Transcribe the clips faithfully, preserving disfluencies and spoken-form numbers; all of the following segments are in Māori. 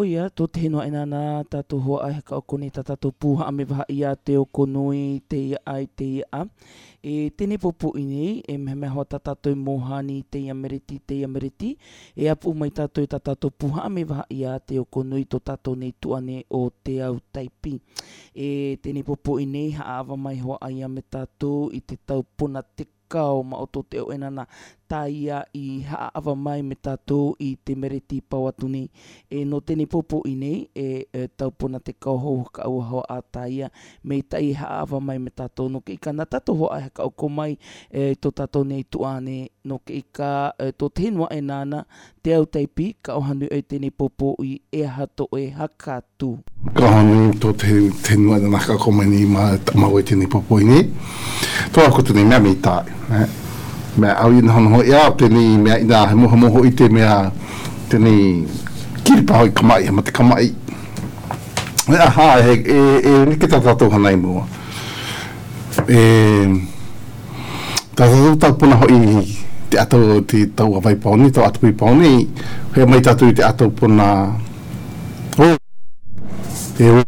ia to te hinoa ina nā tātou hoa ai haka o kone tā tātou pūha ame waha ia te o konoi te ia ai te ia a. E tene popo inei, e mehe hoa tā tātou mohani te ia meriti, te ia meriti. E apu mai tātou tā tātou pūha ame waha ia te o konoi to tātou nei tuane o te au taipi. E tene popo inei, haawa mai hoa ai ame tātou i te tau puna te kao ma o to te o enana tā ia i haawa mai me tātou i te meriti pauatuni. E no tene popo inei e, e taupuna te kao hou ka ua hoa a tā ia me i tai haawa mai me tātou. No ke ika na tātou hoa ai haka o ko mai e, to tātou nei tuane. No ke ika e, to te henua e nāna te au taipi ka ohanu e tene popo i e hato e haka tu. Ka ohanu to te henua e nāka ko mai ni ma mau e tene popo inei. Tō ako tene mea mei tāi. Eh? Mea au ina hono hoi au tēnei mea ina he moho moho i te mea tēnei kiripa hoi kamai, hama te kamai. Mea ha, e, e, e nike tā tātou hanai mua. E, tā tātou tau puna hoi te atau te tau awai pauni, tau atu i pauni, hea mai tātou i te atau puna o, te o.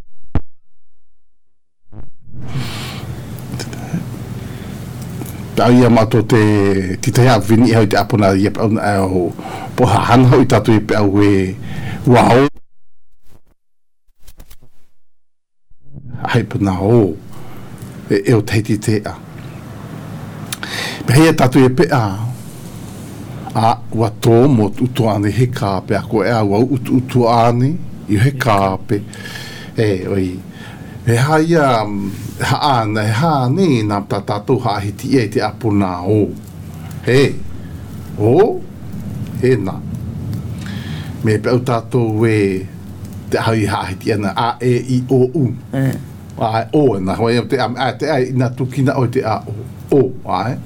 Pau ia mato te titai a vini hau te apona ia pau na au poha hana hau i tatu i pau e wao hai puna o e eo teiti te a pehea tatu i pe a a ua tō mo utu ane he kāpe a ko e a wau utu utu ane i he kāpe e oi e haia ha ana e ha ni na tātou ha hiti e te apuna o he o he na me pe au tātou e te hai ha hiti ana a e i o u a o na hoi te a te ai na tukina o te a o o ai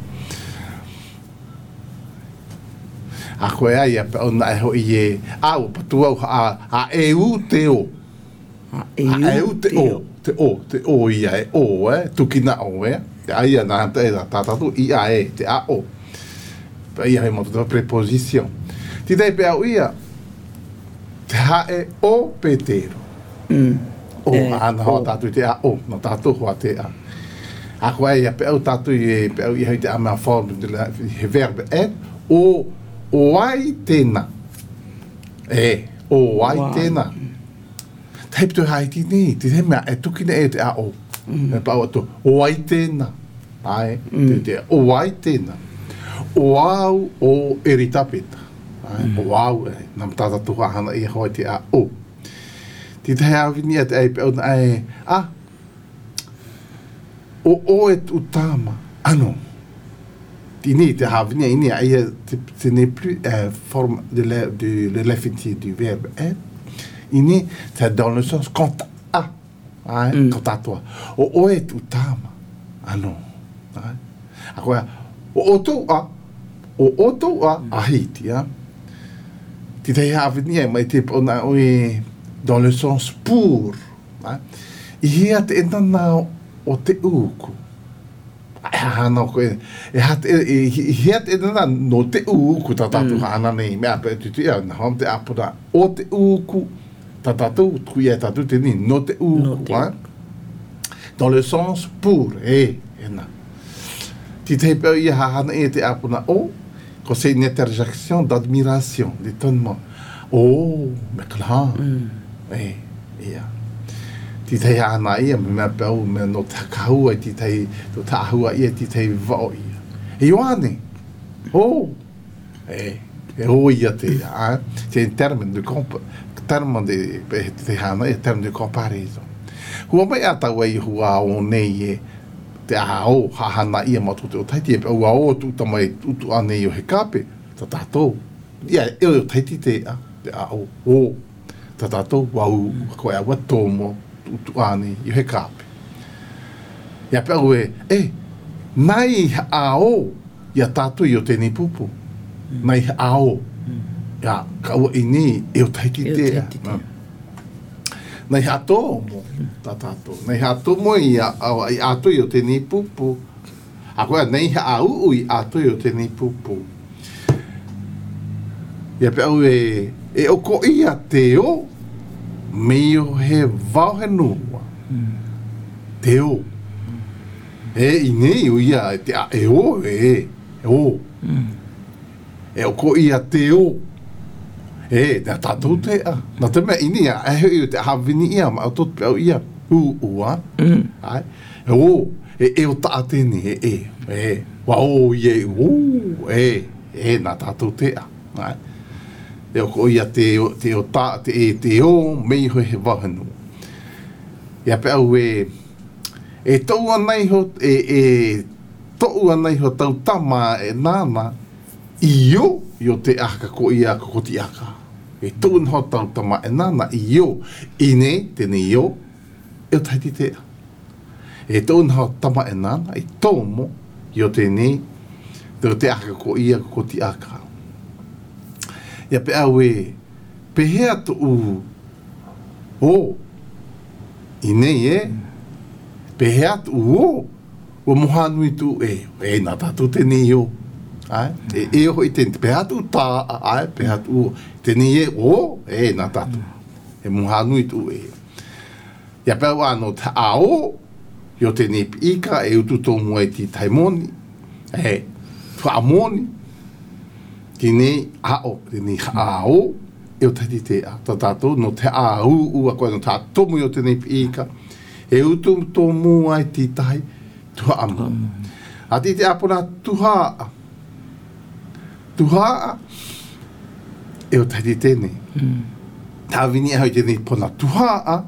a koe ai pe au na e hoi e a o patua a a e u te o a e u te o te o, te o ia e o, eh, tukina o, eh, te aia nā te e tātatu, ia e, te a o. Pe ia he motu te preposition. Ti tei pe au ia, te ha e o petero. Mm. O, e, ana hoa tātu te a o, na tātu hoa te a. A koe ia pe au tātu i, pe au ia hei te ama form, he verbe e, o, o ai tēnā. E, o ai wow. Tēnā. Hei tu haiti ni, te he mea e tukina e te a o. Mm. E pau atu, o ai tēnā. Ai, mm. te te o ai tēnā. O au o eritapeta. Ai, mm. o au e, nam tata tuha hana i hoi te a o. Te te hea vini e te e pau na e, a, o o e tu tama, ano. Ti ni te hea vini e ini a ia, te ne plus euh, forme de l'infinitif du verbe e. Ini, c'est dans le sens quand a, hein, mm. quand à toi. O o e tu tama, ah non. Hein. A koea, o o tau a, o o tau a, a hiti, hein. Ti te hea avini e, mai te pona oe, dans le sens pour, hein. I hea te enana o te uku. E hana koe, e hea te enana no te uku, ta tatu mm. hana nei, mea pe tu te ea, na hom te apuna, o te uku, ta tatou tuia tatou teni no te u hein? Dans le sens pour e ena ti te pe ia hana e te apuna o ko c'est une interjection d'admiration d'étonnement oh mais clair mm. e ia ti te hana ia me pe o me no takau ti te to tahua ia ti te vo ia e yoane oh e e o ia te hein? C'est un terme de comp terme de te hana e terme de comparaison. Hua mai atau ai hua o nei e te ahao hahana ia matu te o taiti e ua o tu tamai utu anei o he kape, ta tātou. Ia e o taiti te a, te ahao o, ta tātou wau koe a wato mo utu anei i he kape. Ia pe au e, e, nai ahao ia tātou i o tēnei pupu. Nai ahao. Ya, kaua ini e o taiti te. Nei hato mo, ta tato. Nei hato mo i ato i o tēnei pupu. A koea, nei ha au i ato i o tēnei pupu. Ia pe au e, e o ko ia te o, meio he vau he nua. Te o. E ine o ia te a e o e o. E o ko ia te o. E na tātou te a. Na te mea ini a e hei o te hawini ia ma o tot pe au ia. U ua. Ai. E o. E e o taa tēni e e. E. Wa o ie u. E. E na tātou te a. Ai. E o ko ia te o te o ta te e te o mei ho he wahanu. Ia pe au e e tau anai ho e e tau anai ho tau tama e nana i o i o te aka ko ia ko ti aka. E tau ho tau tama e nana i o i ne tene i o e o taiti te a. E tau ho tama e nana i tau mo i o te ne te o te aka ko ia ko ti aka. Ia pe au e pehea tu u o i nei e pehea tu u o o mohanui tu e e na tatu te nei o ai e e o i te pehea tu ta ai pehea tu u te nei e o e na tatu e mohanui tu e ia pe au ano ta a o i o te nei pika e utu tō mua i ti taimoni e tu amoni ki nei ao, ki nei ao, e o tati te a. Tā tātou, no te a u, u a koe no tā tomu i o te nei pika, e utu tō mua i ti tahi, tuha amu. A ti te apona tuhaa. Tuhaa, e o tati tēne. Tā vini au i te nei pona tuhaa,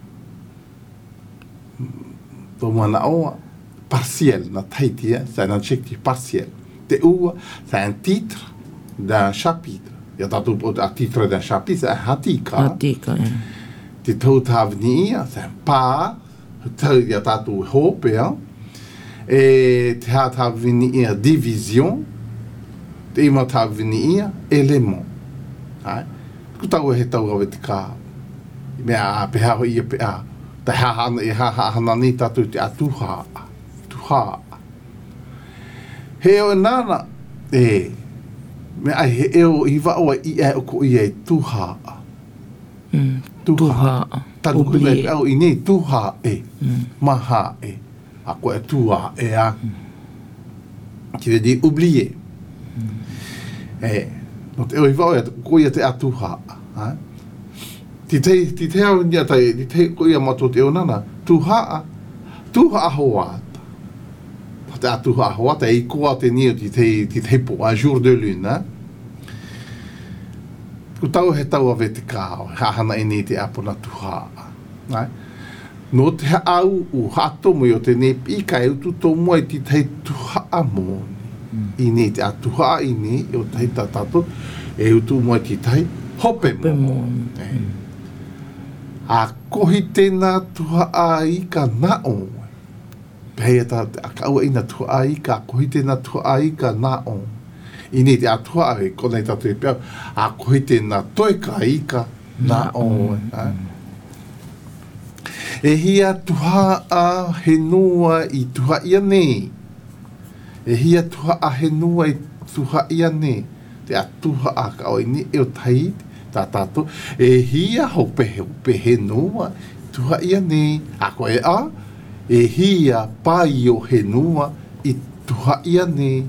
tō mua na oa, partiel, na taitia, c'est un adjectif partiel. Te ua, c'est un titre, d'un chapitre. Il y a un titre d'un chapitre, c'est un hatika. Hatika, ja. Te tau tavnia, c'est un pas. Il y a tatu hopea. Et te ha tavnia division. Te ima tavnia élément. Hai. Ku tau he tau awe te kā. Mea peha ho ia pea. Te ha hana, e ha hana ni tatu te atuha. Tuha. He o nana, e, me ai he eo i wao i e o ko i e tuha. Mm, tuha. Tanu kuna e au i nei tuha e. Maha e. A koe tuha e a. Ki ve di oublier. E, no te eo i wao e ko i e te atuha. Ti te, ti te au nia tai, ti te ko i a mato te o nana. Tuha, tuha ahoa. Te atuha ahoa, te i koa te nio ti te, ti te po, a jour de lune, hein? Ku tau he tau ave te kāo, hahana e nei te apona tuha. Right? No te au u hatomu i o te nei pika e utu tō mua i ti te tuha amoni. I nei te atuha i nei, i o te tatato, e utu mua i ti te hope moni. A kohi tēnā tuha a i ka nao. Pehea tā te akaua ina tuha a i ka, kohi tēnā tuha a i ka nao. I nei te atua e konei tatu e pēo, a kohi tēnā toi ka i ka nao. E hia tuha a he noa i tuha ia nei. E hia tuha a he noa i tuha ia nei. Te atuha a ka oi ni e o tai tā tātou. E hia ho pehe o pehe noa tuha ia nei. A koe a, e hia pai o he noa i tuha ia nei.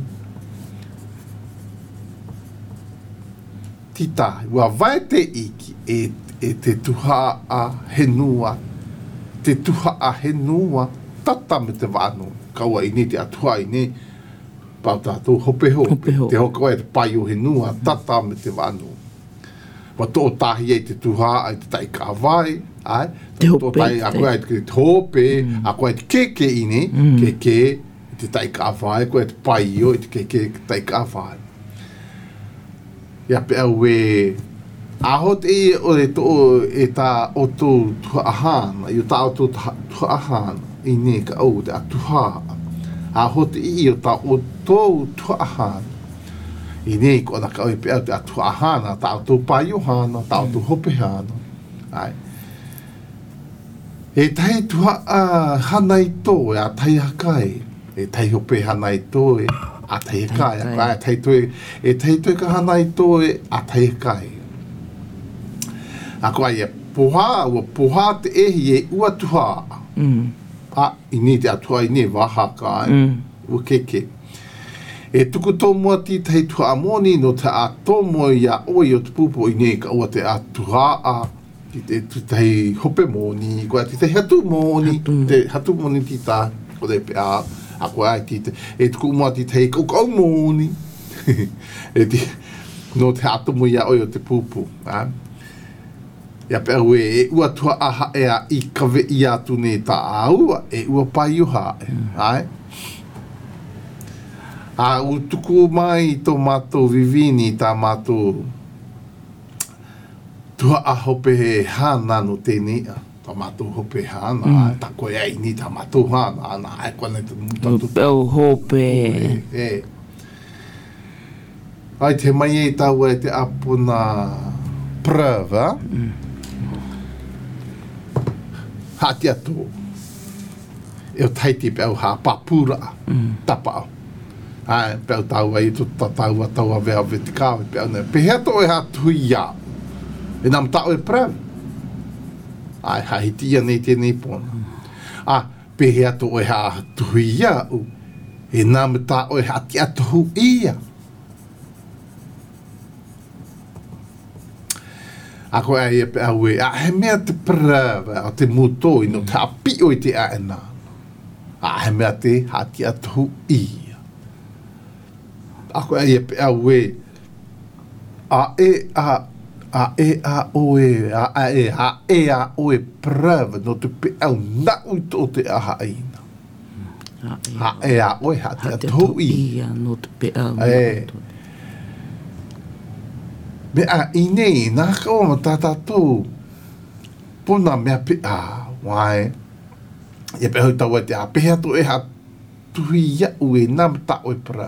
Tita, ua vai te iki e, e te tuha a he noa. Te tuha a he noa tata me te wāno. Kaua i ni te atua i ni. Pau tātou hopeho. Hopeho. Te hoko e te pai o he noa tata me te wāno. Wa tō tahi e te tuha ai te tai ka vai. Ai? Te hope. Tō tai a koe ai te hope. Mm. A koe te keke i ni. Mm. Keke te tai ka vai. Koe te pai o te keke te tai ka vai. Ia pe au e... Aho te e o e tō e tā o tō tuha ahana, i o tā o tō tuha ahana, i ne ka au te atuha. Aho te i o tā o tō tuha ahana. I ne ko ana ka au pe au te atuha ahana, tā o tō pai ohana, tā o tō hope hana. Ai. E tai tuha a hanai tō e a tai hakai. E tai hope hanai tō e a tai hakai. A tai tō e tai tō e ka hanai tō e a tai hakai. A koa ia poha ua poha te ehi e ua tuha. Mm. A, ini te atua ini waha ka, Mm. ua keke. E tuku tō mua ti tei tua amoni no te a tō mua ia oi o te pupo ini ka ua te a tuha a ti te tei hope moni, koa ti te hatu moni, Hatu. te hatu moni ti ta, o te pe a, a koa ai ti te, e tuku mua ti tei kaukau moni, e ti, no te atu mua ia oi o te pupo, a. Ia pe au e ua tua aha e a i kawe i atu ne ta aua, e ua pai uha, ai. A u tuku mai tō mātou vivini tā mātou tua a hope he hana no tēnei a. Tā mātou hope hana, mm. tā koe ai ni tā mātou hana, ana ai kone te mūtatu. Pau hope. E, e. Ai te mai e tau e te apuna preuve, mm. Hati atu. E o taiti pe au ha papura, mm. tapa au. Ai, pe au tau ai tu tatau a tau a vea vetikawe pe au ne. Pe hea to e ha tui iau. E nam tau e preuve. Ai, ha hitia nei tēnei pona. Ah, pe hea to e ha tui iau. E nam tau e ha ti atu ia. Ako ai e pe au e, a he mea te preuve, a te mutoi no te api o i te a e nā. A he mea te hati atu ia. Ako ai e pe au e, a e a, a e a o e, a, a e a e a o e preuve no te pe au na ui to te aha ina. A e a o e hati atu ia. No te pe au. E. Me a inei, nā kaua ma tātātou, puna mea pe a, wae, e pe hau tau e te a, pehea to e ha tuhi iau e nām tau e para.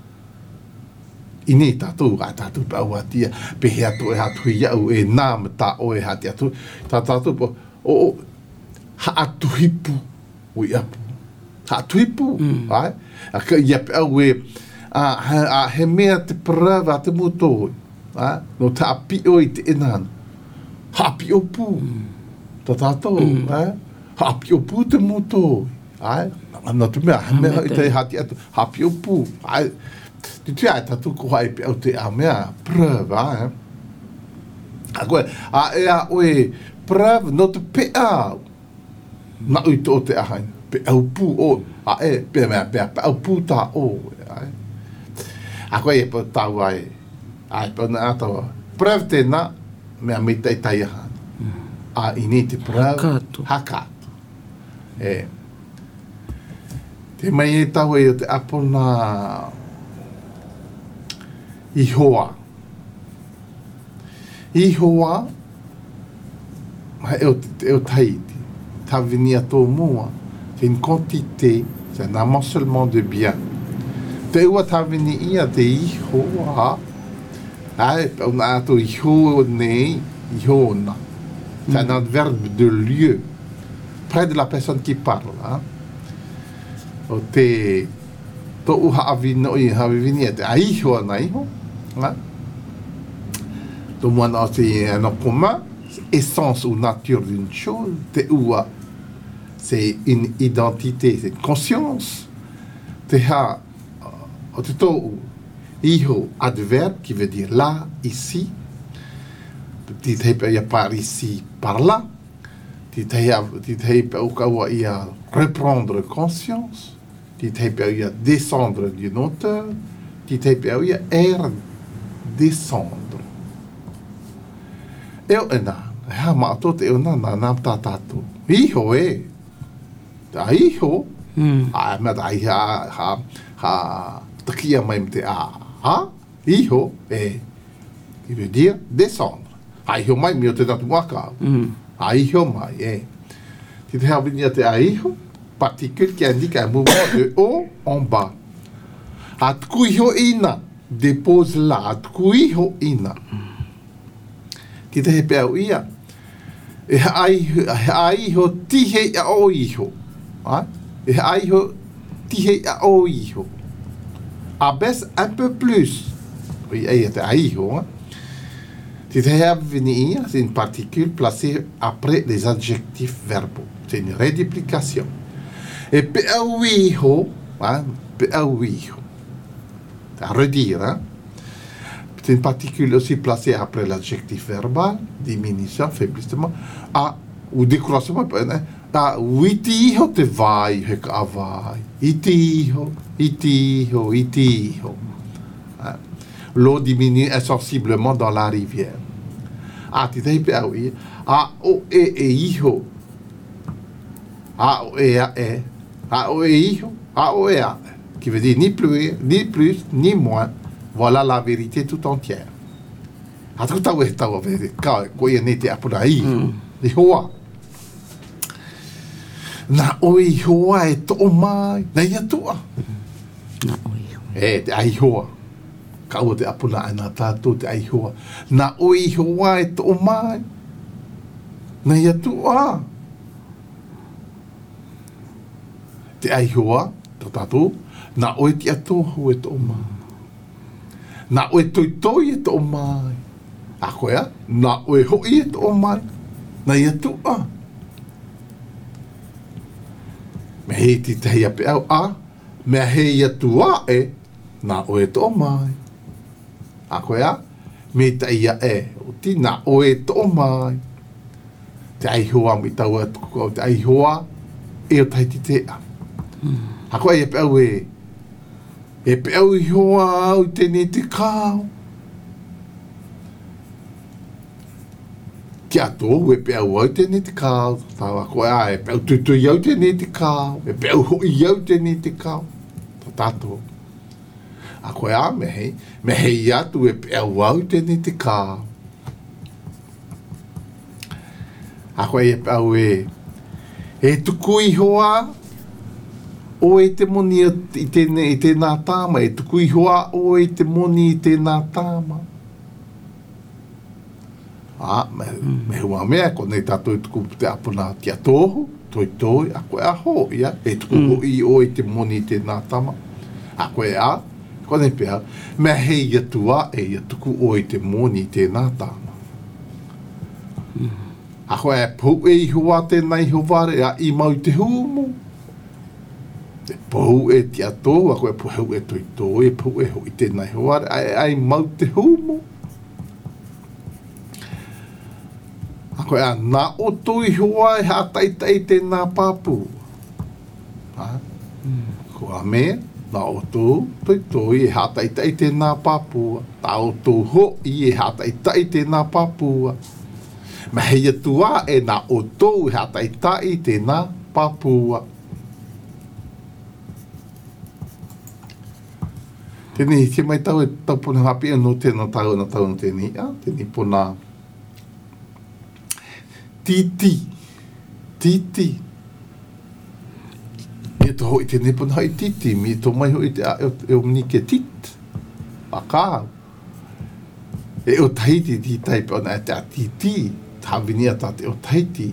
Inei tātou, a tātou pe au atia, pehea to e ha tuhi iau e nām tau e ha te atu, tā tātou po, o, o, ha atuhipu, ui apu, ha atuhipu, mm. wae, a ka ia pe au e, a, a he mea te para a te mutoi, Ah, no ta api o i te enana. Ha api o pū. Ta tātou, mm. eh? Ha api o pū te mūtoi. Ai, ana tu mea, he mea i te hati atu. Ha api o pū. Ai, tu te ai tatu ko hai pe au te a mea. Preuve, ai. A koe, a e a oe, preuve, no te pe au. Na ui to te ahai. Pe au pū o. A e, pe mea, pe au pū tā o. Ai. A koe e pa tau ai. Ai, pau na atawa. Preuve tēnā, mea me tai tai ahana. Mm. A ini te preuve. Hakatu. Hakatu. E. Te mai e tau e o te apona ihoa. Ihoa, e o, e o taiti. Ta vini a tō mua. C'est une quantité, c'est un amoncellement de biens. Te ua ta vini ia te ihoa, ai, on a to iho nei, ihona. C'est un adverbe de lieu, près de la personne qui parle. Hein? O te, to uha avino i havivini e te aiho na iho. Hein? To moana o te en commun, essence ou nature d'une chose, te ua, c'est une identité, c'est une conscience. Te ha, o te to iho, adverbe, qui veut dire là, ici. Tu te y a par ici, par là. Tu te y a reprendre conscience. Tu te y a descendre d'une hauteur. Tu te y a er descendre. E o ena, ha mātou te o nana nām tātātou. Iho e. Ta iho. A mea ta iha, ha, ha, takia mai te a. Ha? Iho e, qui veut dire descendre. Ha iho mai mi o te tatu waka. Mm. Ha iho mai e. Tu te hea vini a te a iho, particule qui indique un mouvement de haut en bas. Ha tuku iho ina, dépose là, ha tuku iho ina. Ki te he pea o ia. E ha iho tihe a o iho. Ha? E ha iho tihe a o iho. Abaisse un peu plus. Oui, il était aïho. C'est une particule placée après les adjectifs verbaux. C'est une redéplication. Et pe'awiho, hein, pe'awiho. À redire, hein. C'est une particule aussi placée après l'adjectif verbal, diminution, faiblissement, à, ou décroissement, à witiho te vai, hek avai, itiho, itiho, itiho. Hein. L'eau diminue insensiblement dans la rivière. Ah, tu t'es ah oui. Ah, o, e, e, iho. Ah, o, e, a, e. Ah, o, e, iho. Ah, o, e, a. Qui veut dire ni plus, ni plus, ni moins. Voilà la vérité tout entière. Ah, tout à fait, t'as vu, quand il n'était pas là, il hoa. Na, o, e, hoa, et to, mai. Na, ya, toi. Na, o, e, hoa. Eh, te, ai, hoa. Kau te apuna ana tātou te aihoa. Na oi hoa e tō mai. Na ia tua. Te aihoa, tō tātou. Na oi te atohu e tō mai. Na oi toitoi e tō mai. A koea, na oi hoi e tō mai. Na ia tua. Me hei ti te hei ape au. A, me hei atua e. Na oi tō mai. A koea, me ta ia e, o tina o e tō mai. Te aihoa mi tau atu, te aihoa e o taiti te a. A koea e pe au e, e pe au i hoa au tene te kāo. Ki ato, e pe au au tene te kāo. Tāwa koea, e pe au tutui au tene te kāo. E pe au hoi au tene te kāo. Tā tātou. A koe a me hei, me hei atu e pe au au tene te kā. A koe e pe au e, e tuku i hoa, o e te moni i tēnā te tāma, e tuku i hoa, o e te moni i tēnā tāma. A, me, mm. me hua mea, ko nei tātou e tuku te apuna ki a tōhu, toi toi, a koe a ho, ia, e tuku mm. i o e te moni i tēnā tāma. A koe a, kone pēr, me hei atua e ia tuku o i te moni i tēnā tāma. Mm. A koe e pou e i hua tēnei hovare, a i mau te humu. E pou e ti ato, a koe pou e toi toi, e pou e ho i tēnei hovare, a i mau te humu. A koe a nā o toi hua e hātaitai tēnā pāpū. Ha? Mm. Kua mea, nā o tō, toi toi e hātaitai tēnā pāpua. Tā o tō ho i e hātaitai tēnā pāpua. Ma hei atua e nā o tō e hātaitai tēnā pāpua. Tēnei, te mai tau e tau puna hapi anō tēnā tau na tau na tēnei. Ah, tēnei puna titi. Titi. E to hoi te nepon hai titi, mi to mai hoi te a e o mni ke tit. A kāu. E o taiti ti taipe ona e te a titi, ta vini a ta te o taiti.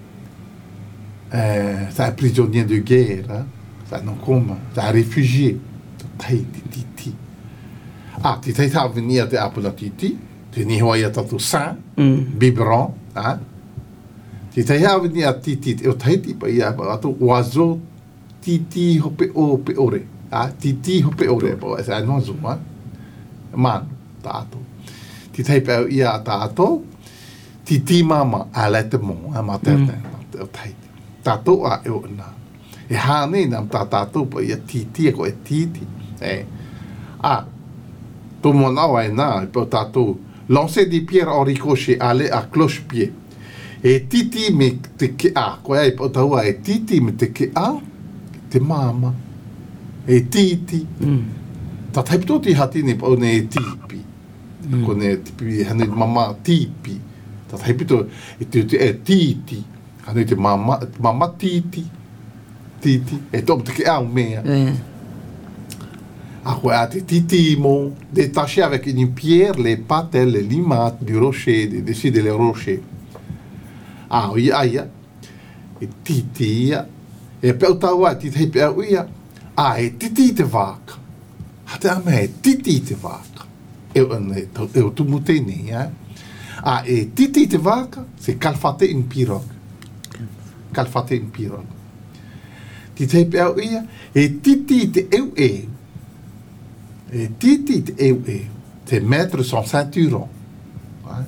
Eh, ta e prisonnier de guerre, ta non coma, ta réfugié, to taiti titi. Ah, ti tai ta vini a te apuna titi, te ni hoi a tatu sain, mm. biberon, hein. Ti tai ha vini a titi, e o taiti pa ia, ato oiseau, titi hope o pe ore. Ah, titi hope ore. Bo, e sa non zuma. Man, tātou. Ti tai pe ia tātou. Titi mama, a lete mo, a materne. Mm. Tātou a e o na. E hāne nam tā tātou pa ia titi, e ko e titi. E. Ah, tō mona wai nā, e pe o tātou. Lancer des pierres en ricochet, aller à cloche-pied. E titi me te ke a. Koe ai pe o taua e titi me te ke a. Te mama, e titi. Mm. Tā taipito ti hatini pa one e tipi. Mm. Kone e tipi, hane mama tipi. Tā taipito e te e titi. Hane te mama, mama titi. Titi. E tōm te ke au mea. Mm. A koe a te titi mo. Détaché avec une pierre les pattes, les limates du rocher, dessus de les rochers. Ah, oui, aia. E titi ia. E pe utaua, ti te pe au ia. A, e titi te wāka. Ha te ame, e titi te wāka. E o tumu tēnei, eh? Ah, et titi te vaca, c'est calfater une pirogue. Calfater une pirogue. Titi te au ia, et titi te eu eu. Et titi te eu eu. C'est mettre son ceinturon. Ouais.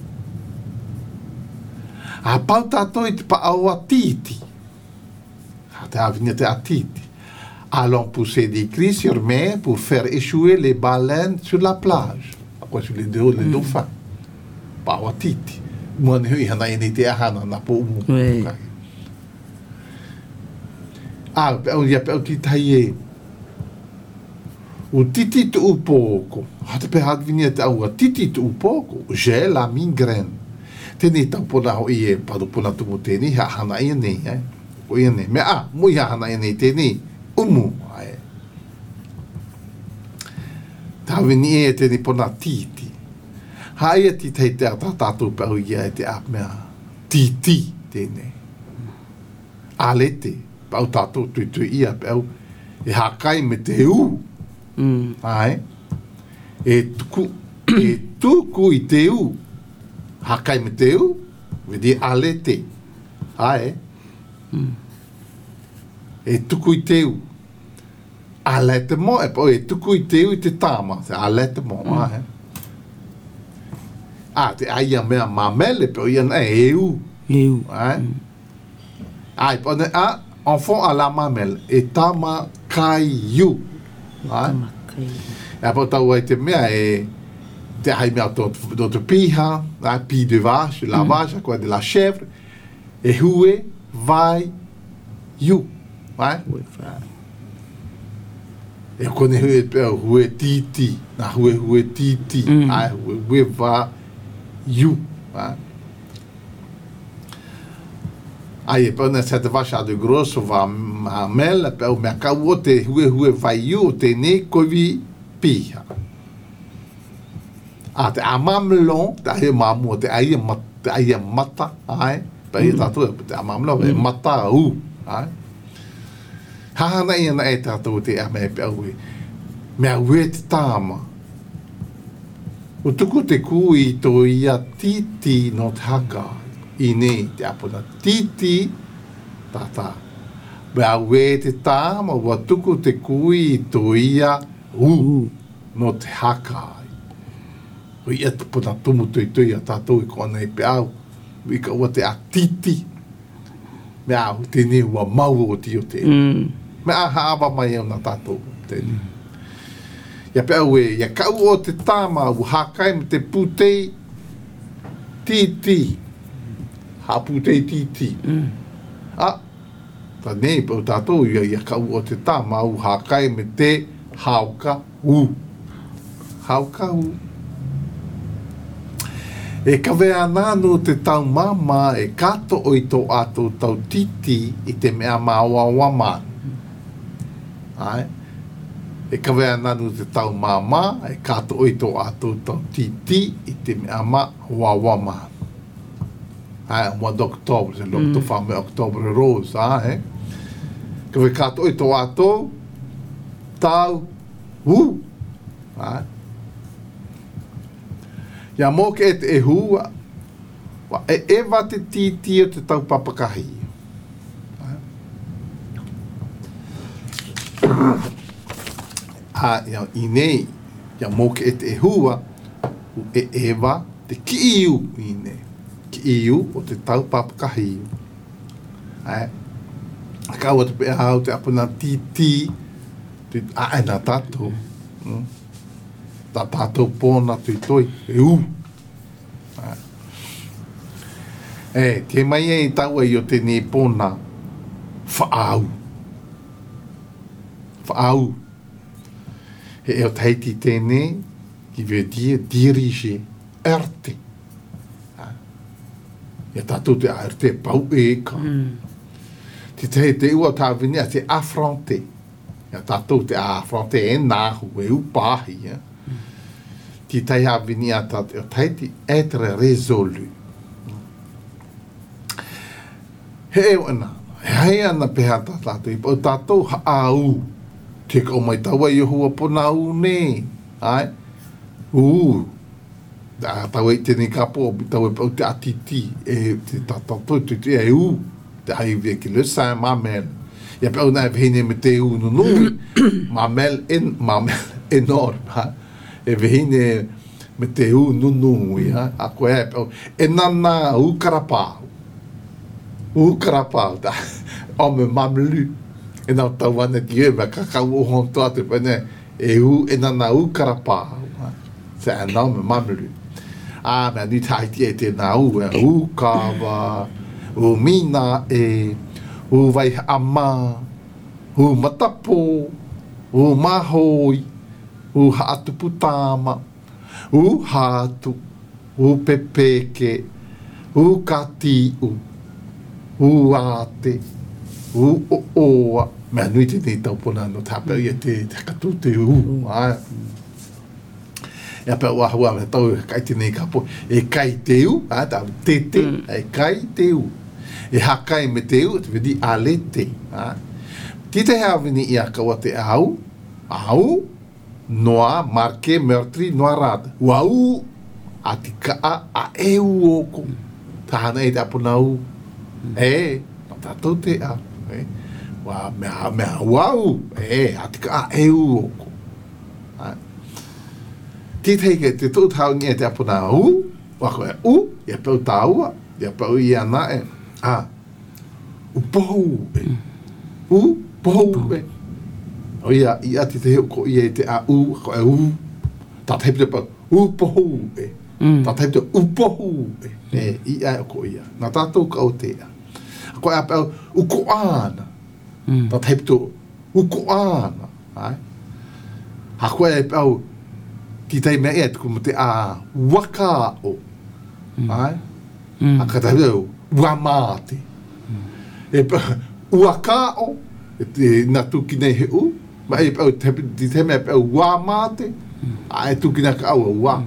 Ah, pau tato i te pa au a titi. Ah, te avenir te a titi. Allons pousser des cris sur mer pour faire échouer les baleines sur la plage. Quoi, sur les deux, les dauphins. Pas au titi. Moi, il y en a une idée à Hana, n'a pas au mou. Ah, il y a pas de taillé. O titi tu upoko. Hata pe hat vinha te au titi tu upoko. J'ai la migraine. Tēnei tau pona ho i e padu pona tumu tēnei, ha hana ia nei, eh? O ia nei. Me a, mui ha hana ia nei tēnei, umu, ai. Tāwini e tēnei pona titi. Ha ia titei te a tātātou pau ia e te a mea titi tēnei. Alete, pau tātou tui tui ia pau, e hakai me te u. Mm. Ai. E tuku, e tuku i te u. Hakai me te u, vedi alete. Ai. Mm. E tuku i te u. Alete mo, e po e tuku i te u i te tama. Se alete mo, mm. ai. Ah, te aia mea mamele, pe o ia na e u. E u. Ai. Mm. Ai, po ne a, enfant à la mamele, e tama kai u. Ai. E po tau ai te mea e te hai mea d'autres piha, hein, pi de vache, la vache, quoi, de la chèvre, et hue, vai, you, hein? Et on connaît hue, hue, titi, na hue, hue, titi, hein, hue, hue, va, you, hein? Aí, pelo menos, essa vacha de grosso, va, a mel, pelo menos, o te hue, hue, vai, you, te ne, covi, piha. Ah, te amamlon, te aia mamu, te aia mata, te aia mata, ai, pa ia tātou, te amamlon, e mata u, ai. Hahana ia na e tātou te ame pe au e, mea ue te tāma. O tuku te ku i tō ia titi no te haka, i nei te apuna titi, tata. Mea ue te tāma, ua tuku te ku i tō ia u, no te haka. O ia te puna tumu tui tui a tātou i kona i pe au. I ka ua te a titi. Me au tēnei ua mau o ti o tēnei. Mm. Me a haava mai au na tātou tēnei. Mm. Ia pe au e, ia kau o te tāma u hakai me te putei titi. Ha putei titi. Mm. A, ta nei pa o tātou ia, ia kau o te tāma u hakai me te hauka u. Hauka u. E kawe anano te tau mama e kato o i tō ato tau titi i te mea maua waman. Ai? E kawe anano te tau mama e kato o i tō ato tau titi i te mea maua waman. Ai, mois d'octobre, c'est l'octobre, fameux octobre rose, ai? Kawe kato o i tō ato tau u. Ai? Ia mō ke e te e hua, wa e ewa te titi o te tau papakahi. Ha, ia i nei, ia mō ke e te e hua, u e ewa te kiiu i nei. Kiiu o te tau papakahi. Ai, kaua te pea hau te apuna titi, te aena tātou. Mm. Ta tātou pōna tui toi, e u. E, ke mai e tau e o tēnei pōna whaau. Whaau. He eo teiti tēnei, ki veut dire diriger, erte. E tātou te erte pau e ka. Te te te ua tā vini a te affronter. E tātou te affronter e nāhu, e u pāhi, e. Ti tai a vini a tātou, o taiti être résolu. He eo ana, he hei ana peha tātou, i pau tātou haau, te ka o mai taua i hua pona u ne, ai, u, Da tau e tene kapo, tau e pau te atiti, e te tatato, te te e u, te hai via ki le sa mamel. Ia pau nai vihine me te u no nui, mamel en, mamel enorme, ha? E vihine me te u no nui, ha? A koe e pau, e nana u karapau. U karapau, da, o me mamelu. E nau tau ane ti e, me kakau o hontoa te pene, e u, e nana u karapau, ha? Se anau me mamelu. Ah, me ni taiti e te nā u, e u kawa, u mina e, u vai ama, u matapo, u mahoi, u haatuputama, u hatu, u pepeke, u katiu, u ate, u ooa. Me nui te nei taupona no tāpeu i te katu te u, ai. E apea ua hua me tau kai te nei kapo. E kai te u, a ta te te, e kai te u. E hakai me te u, te vedi a le te. Ti te hea vini ia kaua te au, au, noa, marke, meurtri, noa rada. Ua u, a ti kaa, a e u oko. Tahana e te apuna u. E, no tatou te a. Ua mea, mea, ua u, e, a ti kaa, a e u oko. Ti teike te tū tau ngia te apuna u, wako e u, ia pau tāua, ia pau i ana e, a, u pohu e, u, pohu e. O ia, ia ti te heo ko ia te a u, ko e u, tā teipi te pau, u pohu e, tā teipi te u pohu e, e, i a ko ia, nā tātou ka o te a. Ko e a pau, u ko ana, tā teipi te u ko ana, ai. Ha ko e pau, ki tei mea e tuku mo te a waka o. Ai? A ka tau au, wamate. E pa, waka o, e te natu ki nei he u, ma e pa, ti te mea pa wamate, a e tuki na ka au a wa.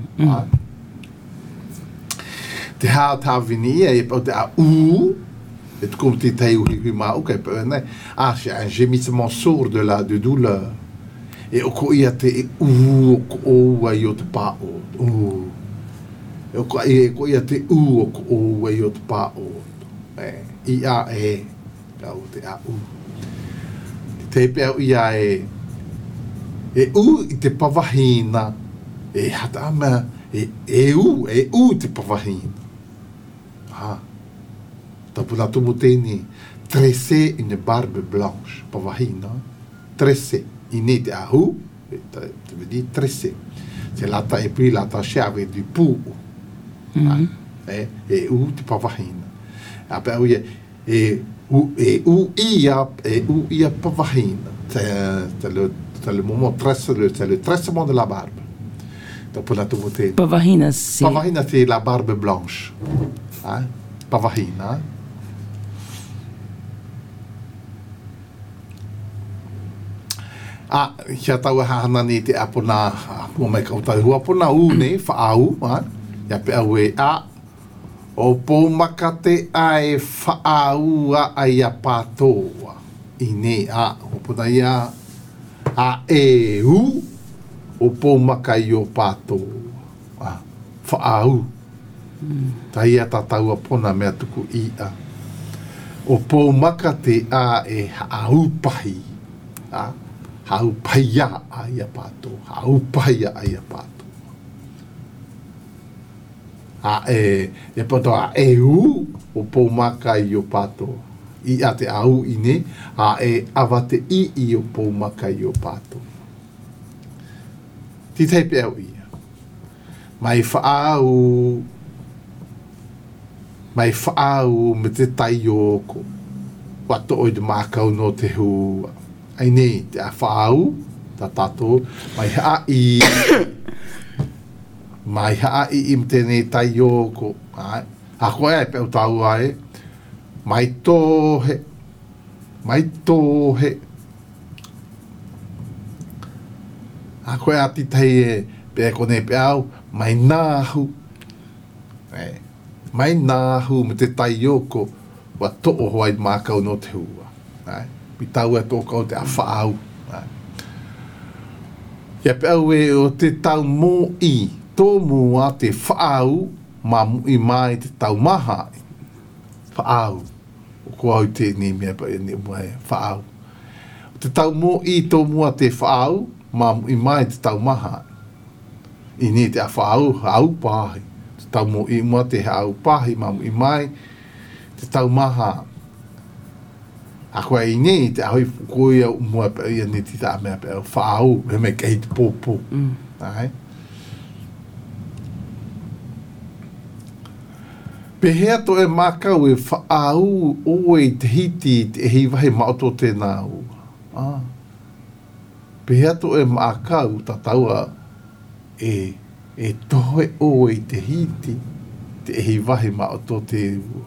Te hao tā vini e, e pa te a u, e tuku mo te tei uhi hui ma uka, e pa nei, ah, j'ai un gémissement sourd de la, de douleur. E o ko ia te e u o ko oua i o te pā o. U. E o ko ia te u o ko oua i o te pā o. E, I a e. Kau te a u. Te pēo i a e. E u i te pawahina. E hata ama. E, e u. E u te pawahina. Ha. Tapuna tumu tēni. Tressé une barbe blanche. Pawahina. Tressé. Iné te ahu, tu veux dire tressé. C'est lata et puis l'attaché avec du pou. Mm-hmm. Et, et où tu peux voir. Après, oui, et où et où il y a, et où il y a pas voir. C'est le, c'est le moment tresse, c'est le tressement de la barbe. Donc pour la nouveauté. Pavahina, c'est. Pavahina, c'est la barbe blanche. Hein? Pavahina. Ah, kia tau e hahana ni te apona, apua mai kautai hua, apona u ne, whaau, ia pe au e a, o pōmaka te ai whaau a ai a pātoa, i ne a, o puna ia, a e u, o pōmaka i o pātoa, whaau, ta ia tatau apona mea tuku i a, o pōmaka te a e haau pahi, a, hau paia ai a pato, hau paia ai a pato. A e, e pato a e u, o pōmaka i o pato. I a te au i ne, a e awate i i o pōmaka i o pato. Ti teipe au ia. Mai whaau, mai whaau me te tai o ko. Wato oi de mākau no te hua. Ai nei, te a whaau, ta tato, mai haa i, mai haa i im tēnei tai oko, ha koe ai pēu tau ai, mai tōhe, mai tōhe, ha koe ati tai e, pēa konei pēau, mai nāhu, mai nāhu me te tai oko, wa to'o hoai mākau no te hua, ai. I tau e tōkau te a whaau. Ia pe au e o te tau mō i, tō mua te whaau ma mui mai te taumaha. Whaau. O kua au te ni mea pa e ni mua e whaau. Te tau mo i tō mua te whaau ma mui mai te taumaha. I ni te a whaau hau pahi. Te tau mo i mua te hau pahi ma mui mai te taumaha. A koe i ni te ahoi koe au mua pa ia ni ti tā mea pa e whaau. He me kei te pōpō. Ai. Pehea to e makau e whaau oe te hiti te ehi wahi maoto tēnā ua. Ah. Pehea to e makau ta taua e, e toe oe te hiti te ehi wahi maoto te ua.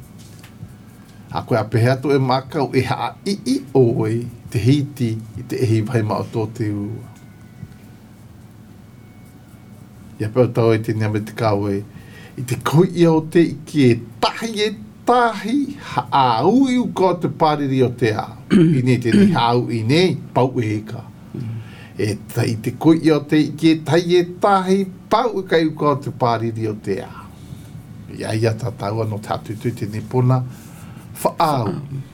A koe a pehea to e makau e haa i i oe te hiti te ehi wahi maoto te ua. Ia pēo tau e te niame te kau e I te koi ia o te iki e tahi e tahi haau i uko te pāriri o te ao. I ne te ni haau i ne, pau e eka. E ta, i te koi ia o te iki e tahi e tahi pau e kai uko te pāriri o te ao. Ia ia ta taua no tātutu te ni pona whaau.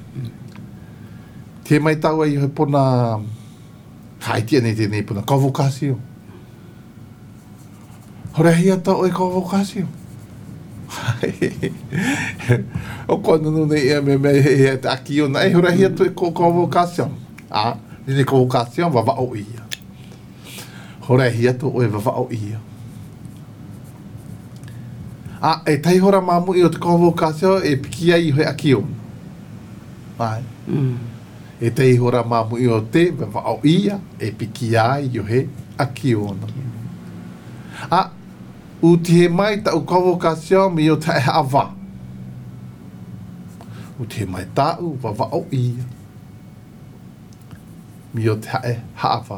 Te mai taua i he pona haitia ne te ni pona convocatio. Hora hia tau e convocatio. O quando não é me me aqui eu não hora hia tu convocação. Ah, ni convocação va va o ia. Hora hia tu o va o ia. Ah, e tai hora mamu i o te convocação e pikia i he aqui o. Ai. E tai hora mamu i o te va o ia e pikia i o he aqui o. Ah, o te he mai ta o convocação mi o tae hava. O te he mai ta u va va o ia. Mi o tae hava.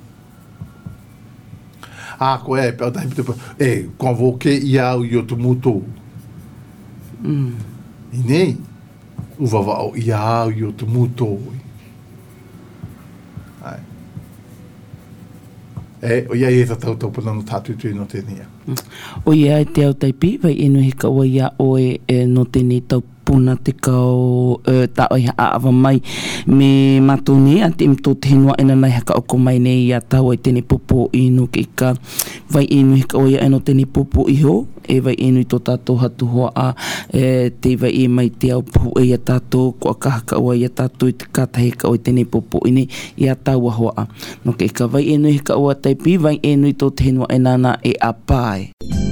Ah, ko e pe o tae pito e convoque ia o i o tu muto. Mm. I nei, u va va o ia o i o tu muto. Ai. E, o ia e ta tau tau pana no tātutu no tēnia. O ia e te au taipi, vai enu he ka ua ia oe e no tēnei tau puna te kau uh, ta oi haawa mai me matone a te imto te hinua ena nai haka oko mai nei ia tau ai tēnei popo inu ke ika vai enu he ka ua ia e no tēnei popo iho e vai enu i tō tātou hatu hoa a e, te vai e mai te au puhu e ia tātou kua kaha ka ua ia tātou i te kātahe ka oi tēnei popo ine ia tau a hoa a no ke ika vai enu he ka ua taipi vai enu i tō te hinua ena na e a pae.